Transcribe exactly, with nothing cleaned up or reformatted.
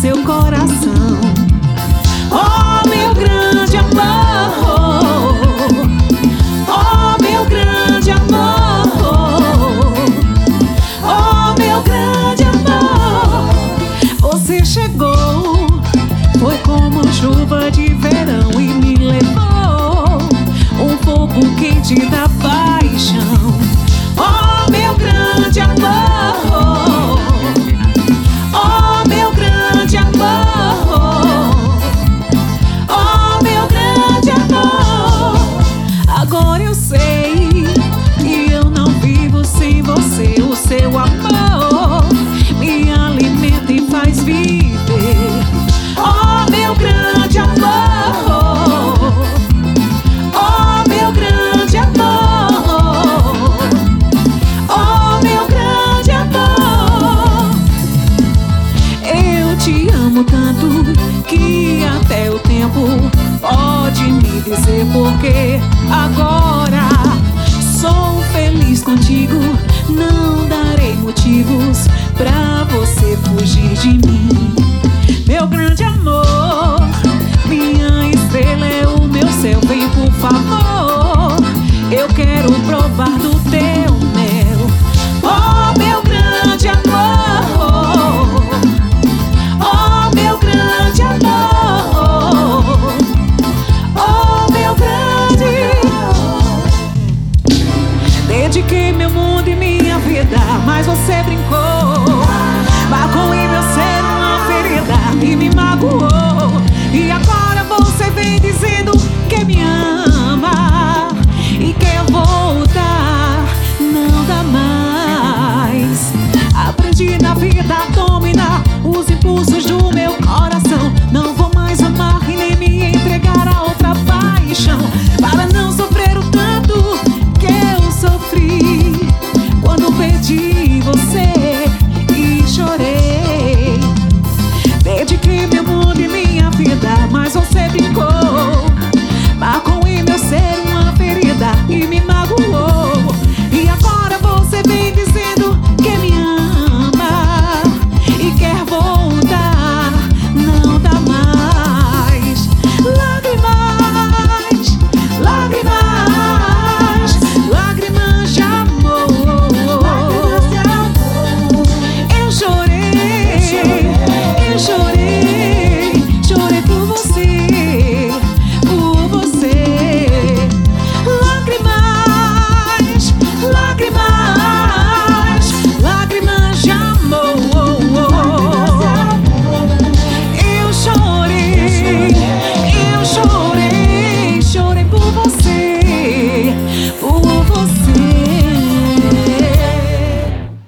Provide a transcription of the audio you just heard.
seu coração. Oh, meu grande amor, oh, meu grande amor, oh, meu grande amor. Você chegou, foi como chuva de verão e me levou um fogo quente da paixão. Oh, meu grande amor, oh, meu grande amor, oh, meu grande amor. Agora eu sei que eu não vivo sem você. O seu amor me alimenta e faz viver. Oh, meu grande amor, oh, meu grande amor, oh, meu grande amor. Eu te amo tanto que até o tempo pode me dizer porquê. Agora sou feliz contigo, não darei motivos pra você fugir de mim. Meu grande amor, minha estrela é o meu céu. Vem por favor, eu quero provar do teu mel. Oh, meu grande amor, oh, meu grande amor, oh, meu grande amor. Dediquei meu mundo e minha vida, mas você brincou, marcou em meu ser uma ferida e me magoou. E agora você vem dizendo que me ama e quer voltar. Não dá mais. Aprendi na vida a dominar os impulsos do meu coração. Não vou mais amar e nem me entregar a outra paixão.